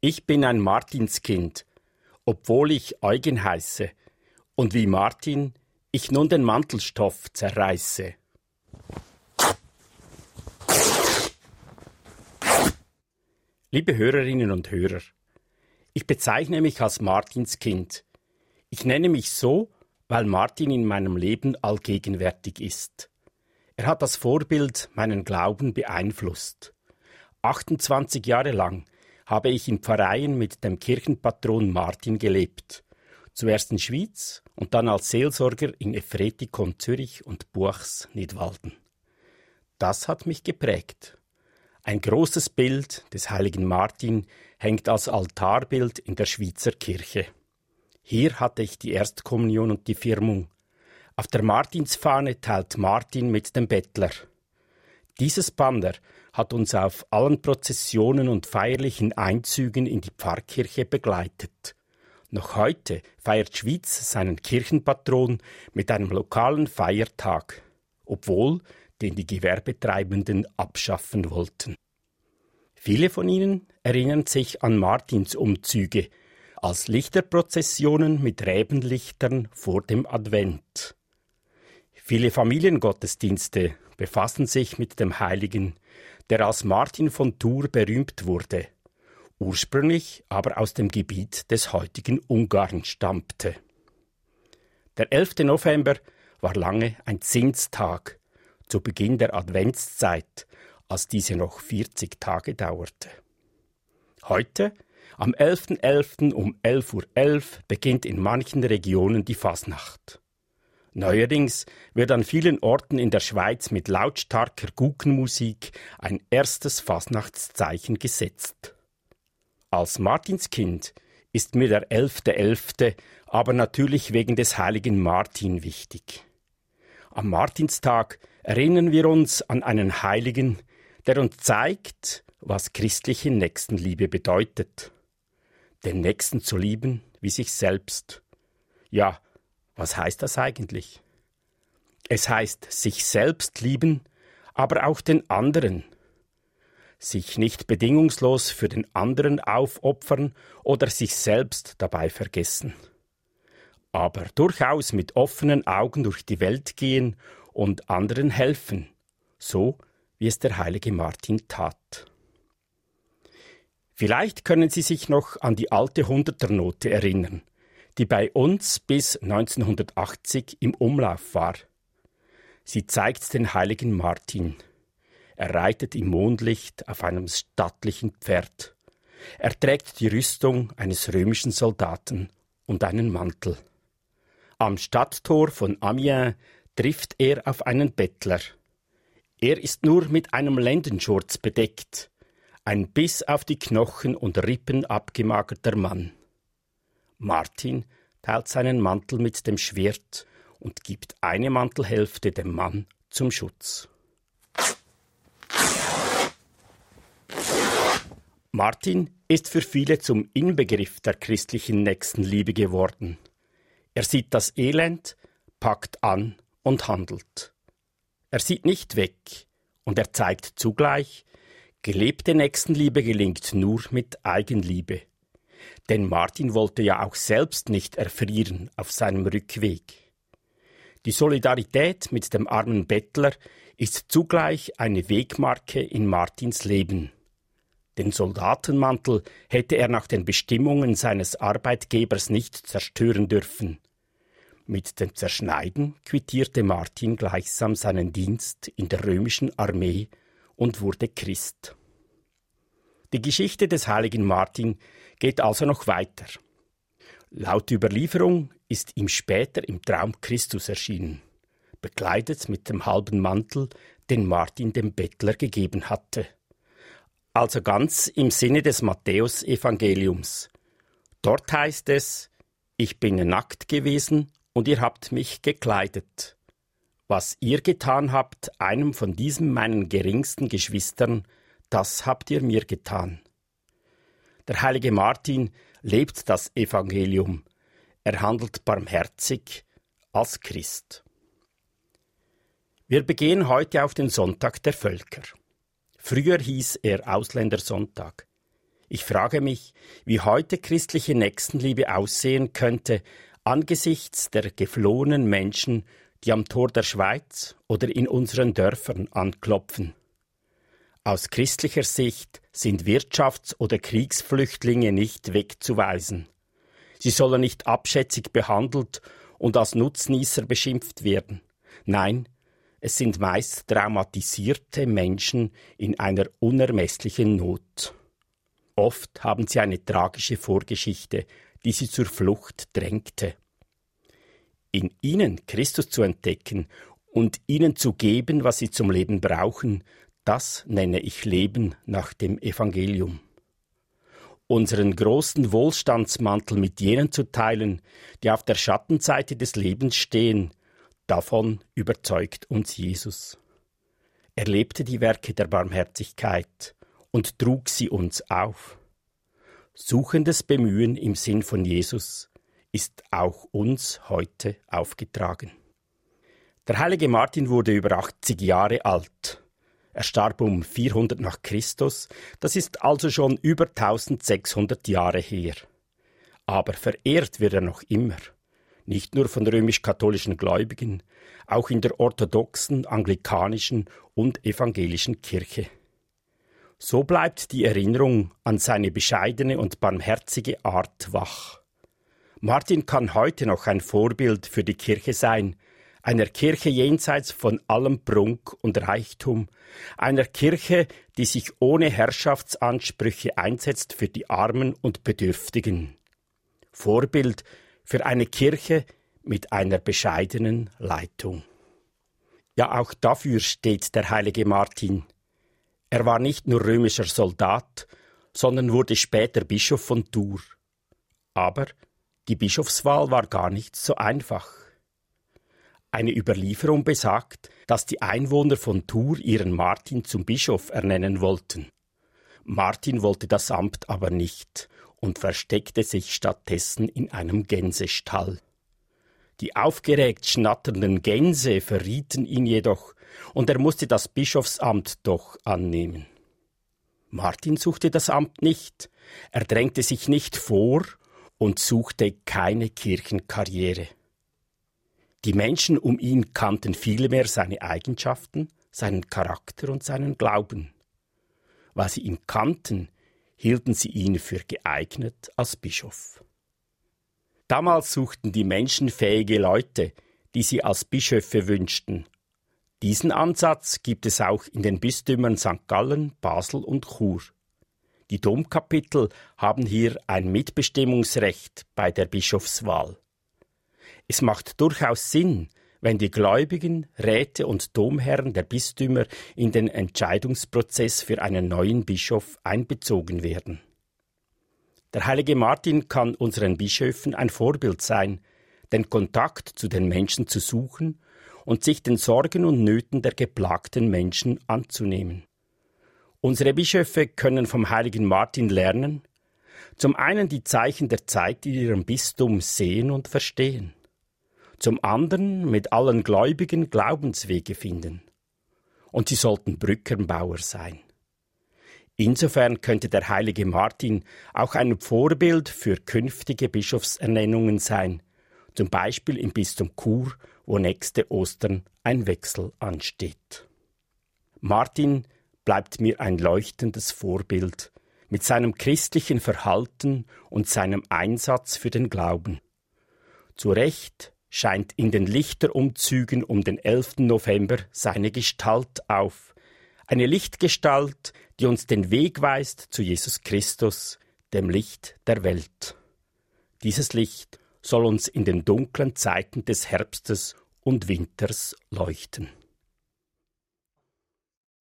Ich bin ein Martinskind, obwohl ich Eugen heiße, und wie Martin ich nun den Mantelstoff zerreiße. Liebe Hörerinnen und Hörer, ich bezeichne mich als Martinskind. Ich nenne mich so, weil Martin in meinem Leben allgegenwärtig ist. Er hat als Vorbild meinen Glauben beeinflusst. 28 Jahre lang habe ich in Pfarreien mit dem Kirchenpatron Martin gelebt. Zuerst in Schwyz und dann als Seelsorger in Efretikon Zürich und Buchs Nidwalden. Das hat mich geprägt. Ein großes Bild des heiligen Martin hängt als Altarbild in der Schwyzer Kirche. Hier hatte ich die Erstkommunion und die Firmung. Auf der Martinsfahne teilt Martin mit dem Bettler. Dieses Banner hat uns auf allen Prozessionen und feierlichen Einzügen in die Pfarrkirche begleitet. Noch heute feiert Schwyz seinen Kirchenpatron mit einem lokalen Feiertag, obwohl den die Gewerbetreibenden abschaffen wollten. Viele von Ihnen erinnern sich an Martinsumzüge als Lichterprozessionen mit Rebenlichtern vor dem Advent. Viele Familiengottesdienste befassen sich mit dem Heiligen, der als Martin von Tours berühmt wurde, ursprünglich aber aus dem Gebiet des heutigen Ungarn stammte. Der 11. November war lange ein Zinstag, zu Beginn der Adventszeit, als diese noch 40 Tage dauerte. Heute, am 11.11. um 11:11 Uhr, beginnt in manchen Regionen die Fasnacht. Neuerdings wird an vielen Orten in der Schweiz mit lautstarker Guggenmusik ein erstes Fasnachtszeichen gesetzt. Als Martinskind ist mir der 11.11. aber natürlich wegen des heiligen Martin wichtig. Am Martinstag erinnern wir uns an einen Heiligen, der uns zeigt, was christliche Nächstenliebe bedeutet. Den Nächsten zu lieben wie sich selbst. Ja, was heißt das eigentlich? Es heißt, sich selbst lieben, aber auch den anderen. Sich nicht bedingungslos für den anderen aufopfern oder sich selbst dabei vergessen. Aber durchaus mit offenen Augen durch die Welt gehen und anderen helfen, so wie es der heilige Martin tat. Vielleicht können Sie sich noch an die alte Hunderternote erinnern, die bei uns bis 1980 im Umlauf war. Sie zeigt den heiligen Martin. Er reitet im Mondlicht auf einem stattlichen Pferd. Er trägt die Rüstung eines römischen Soldaten und einen Mantel. Am Stadttor von Amiens trifft er auf einen Bettler. Er ist nur mit einem Lendenschurz bedeckt, ein bis auf die Knochen und Rippen abgemagerter Mann. Martin teilt seinen Mantel mit dem Schwert und gibt eine Mantelhälfte dem Mann zum Schutz. Martin ist für viele zum Inbegriff der christlichen Nächstenliebe geworden. Er sieht das Elend, packt an und handelt. Er sieht nicht weg und er zeigt zugleich, gelebte Nächstenliebe gelingt nur mit Eigenliebe. Denn Martin wollte ja auch selbst nicht erfrieren auf seinem Rückweg. Die Solidarität mit dem armen Bettler ist zugleich eine Wegmarke in Martins Leben. Den Soldatenmantel hätte er nach den Bestimmungen seines Arbeitgebers nicht zerstören dürfen. Mit dem Zerschneiden quittierte Martin gleichsam seinen Dienst in der römischen Armee und wurde Christ. Die Geschichte des heiligen Martin geht also noch weiter. Laut Überlieferung ist ihm später im Traum Christus erschienen, bekleidet mit dem halben Mantel, den Martin dem Bettler gegeben hatte. Also ganz im Sinne des Matthäusevangeliums. Dort heißt es: Ich bin nackt gewesen und ihr habt mich gekleidet. Was ihr getan habt, einem von diesen meinen geringsten Geschwistern, das habt ihr mir getan. Der heilige Martin lebt das Evangelium. Er handelt barmherzig als Christ. Wir begehen heute auf den Sonntag der Völker. Früher hieß er Ausländersonntag. Ich frage mich, wie heute christliche Nächstenliebe aussehen könnte angesichts der geflohenen Menschen, die am Tor der Schweiz oder in unseren Dörfern anklopfen. Aus christlicher Sicht sind Wirtschafts- oder Kriegsflüchtlinge nicht wegzuweisen. Sie sollen nicht abschätzig behandelt und als Nutznießer beschimpft werden. Nein, es sind meist traumatisierte Menschen in einer unermesslichen Not. Oft haben sie eine tragische Vorgeschichte, die sie zur Flucht drängte. In ihnen Christus zu entdecken und ihnen zu geben, was sie zum Leben brauchen, das nenne ich Leben nach dem Evangelium. Unseren großen Wohlstandsmantel mit jenen zu teilen, die auf der Schattenseite des Lebens stehen, davon überzeugt uns Jesus. Er lebte die Werke der Barmherzigkeit und trug sie uns auf. Suchendes Bemühen im Sinn von Jesus ist auch uns heute aufgetragen. Der heilige Martin wurde über 80 Jahre alt. Er starb um 400 nach Christus, das ist also schon über 1600 Jahre her. Aber verehrt wird er noch immer, nicht nur von römisch-katholischen Gläubigen, auch in der orthodoxen, anglikanischen und evangelischen Kirche. So bleibt die Erinnerung an seine bescheidene und barmherzige Art wach. Martin kann heute noch ein Vorbild für die Kirche sein, einer Kirche jenseits von allem Prunk und Reichtum, einer Kirche, die sich ohne Herrschaftsansprüche einsetzt für die Armen und Bedürftigen. Vorbild für eine Kirche mit einer bescheidenen Leitung. Ja, auch dafür steht der heilige Martin. Er war nicht nur römischer Soldat, sondern wurde später Bischof von Tours. Aber die Bischofswahl war gar nicht so einfach. Eine Überlieferung besagt, dass die Einwohner von Tours ihren Martin zum Bischof ernennen wollten. Martin wollte das Amt aber nicht und versteckte sich stattdessen in einem Gänsestall. Die aufgeregt schnatternden Gänse verrieten ihn jedoch, und er musste das Bischofsamt doch annehmen. Martin suchte das Amt nicht, er drängte sich nicht vor und suchte keine Kirchenkarriere. Die Menschen um ihn kannten vielmehr seine Eigenschaften, seinen Charakter und seinen Glauben. Weil sie ihn kannten, hielten sie ihn für geeignet als Bischof. Damals suchten die Menschen fähige Leute, die sie als Bischöfe wünschten. Diesen Ansatz gibt es auch in den Bistümern St. Gallen, Basel und Chur. Die Domkapitel haben hier ein Mitbestimmungsrecht bei der Bischofswahl. Es macht durchaus Sinn, wenn die Gläubigen, Räte und Domherren der Bistümer in den Entscheidungsprozess für einen neuen Bischof einbezogen werden. Der heilige Martin kann unseren Bischöfen ein Vorbild sein, den Kontakt zu den Menschen zu suchen und sich den Sorgen und Nöten der geplagten Menschen anzunehmen. Unsere Bischöfe können vom heiligen Martin lernen, zum einen die Zeichen der Zeit in ihrem Bistum sehen und verstehen, zum anderen mit allen Gläubigen Glaubenswege finden. Und sie sollten Brückenbauer sein. Insofern könnte der heilige Martin auch ein Vorbild für künftige Bischofsernennungen sein, zum Beispiel im Bistum Chur, wo nächste Ostern ein Wechsel ansteht. Martin bleibt mir ein leuchtendes Vorbild mit seinem christlichen Verhalten und seinem Einsatz für den Glauben. Zu Recht scheint in den Lichterumzügen um den 11. November seine Gestalt auf, eine Lichtgestalt, die uns den Weg weist zu Jesus Christus, dem Licht der Welt. Dieses Licht soll uns in den dunklen Zeiten des Herbstes und Winters leuchten.